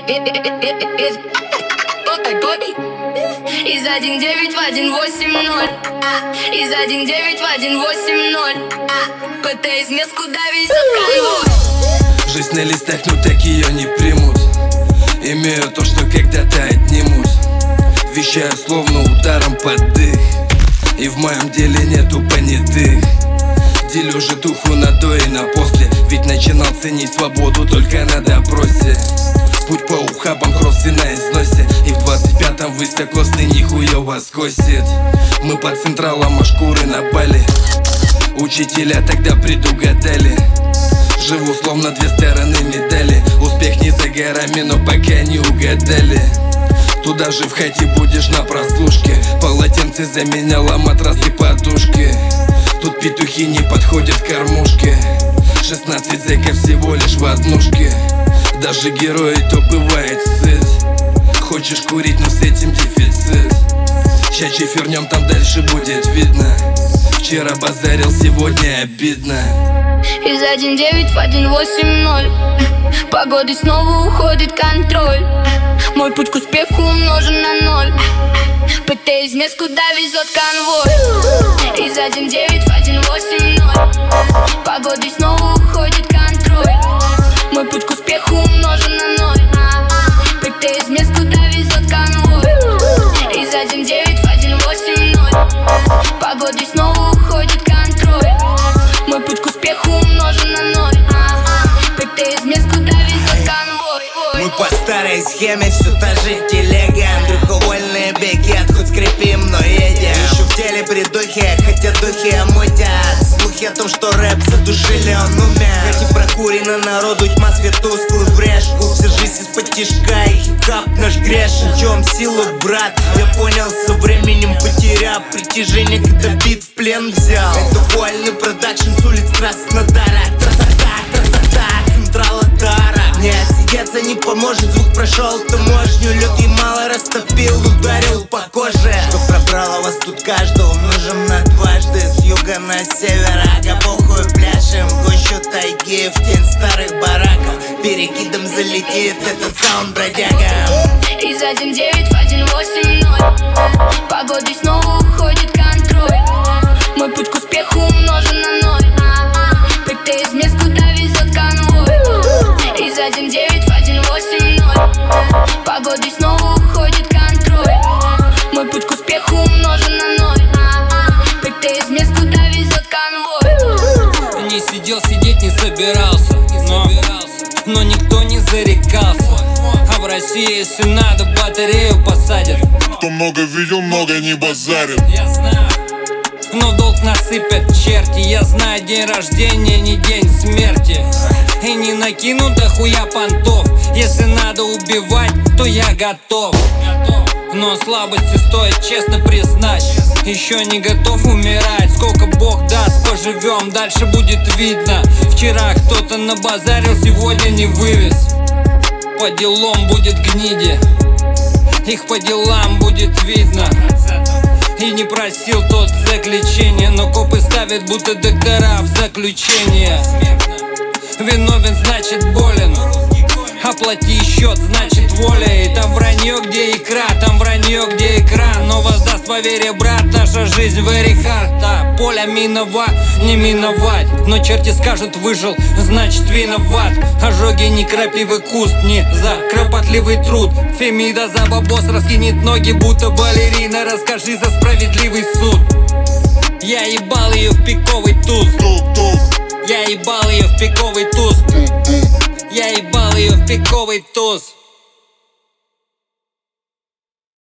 Из 1-9 в 1-8-0. Из 1-9 в 1-8-0. ПТ из мест, куда везет конвой. Жизнь на листах, но так ее не примут. Имею то, что когда-то отнимут. Вещаю словно ударом под дых. И в моем деле нету понятых. Делю же туху на до и на после. Ведь начинал ценить свободу только на допросе. Путь по ухабам, кроссы на износе. И в 25-м высокосный нихуево скосит. Мы по централам, а шкуры на Бали. Учителя тогда предугадали. Живу словно две стороны медали. Успех не за горами, но пока не угадали. Туда же в хате будешь на прослушке. Полотенце заменяло матрас и подушки. Тут петухи не подходят к кормушке. 16 зэков всего лишь в однушке. Даже герой то бывает сыт. Хочешь курить, но с этим дефицит. Ща чифернем, там дальше будет видно. Вчера базарил, сегодня обидно. Из 1-9 в 1-8-0. Погоды снова уходит контроль. Мой путь к успеху умножен на 0. ПТ из мест, куда везет конвой. Из 1-9 в 1-8-0. Погоды снова уходит контроль. Мой путь к успеху умножен на 0. ПТ из мест, куда везет конвой. Из 1-9 в 1-8-0. Погоды снова уходит контроль. Мой путь к успеху умножен на 0. ПТ из мест, куда везет конвой. Мы по старой схеме, все та же телега. Андрюха, вольные бегет, хоть скрипим, но едем. Еще в теле придухи, хотя духи мутят. Слухи о том, что рэп задушили, он умер. Хоть и прокурено народу, тьма свет тусклый в решку. Вся жизнь из-под тишка, и хип-хап наш грешен. В чем силу, брат? Я понял со временем, потеряв притяжение, когда бит в плен взял. Это вольный продакшн с улиц Краснодара. Та-та-та-та-та-та, централа Тара. Не отсидеться не поможет, звук прошел таможню. Лед мало растопил, ударил по коже. Что пробрало вас тут каждого, умножим на дважды. С юга на север, ага, похуй пляшем. Гущу тайги, в тень старых бараков. Перекидом залетит этот саунд бродяга. Из 1-9 в 1-8-0. Погоды снова уходит контроль. Мой путь к успеху умножен на 0. ПТ из мест, куда везет конвой. Из 1-9 в 1-8-0. Погоды снова уходит контроль. Мой путь к успеху умножен на 0. ПТ из мест, куда везет конвой. Не сидел, сидеть не собирался, но никто не зарекался. А в России, если надо, батарею посадят. Кто много видел, много не базарит. Я знаю, но в долг насыпят черти. Я знаю, день рождения не день смерти. И не накину до хуя понтов. Если надо убивать, то я готов. Но слабости стоит честно признать. Еще не готов умирать. Сколько Бог даст, поживем, дальше будет видно. Вчера кто-то набазарил, сегодня не вывез. По делам будет гниди, их по делам будет видно. И не просил тот заключение, но копы ставят, будто доктора в заключение. Виновен, значит болен. Оплати счет, значит воля. И там вранье, где икра, там вранье, где экран. Но воздаст поверье, брат, наша жизнь very hard. А поля миновать, не миновать. Но черти скажут, выжил, значит виноват. Ожоги не крапивый куст, не за кропотливый труд. Фемида за бабос раскинет ноги, будто балерина. Расскажи за справедливый суд. Я ебал ее в пиковый туз. Я ебал ее в пиковый туз. Я ебал ее в пиковый туз.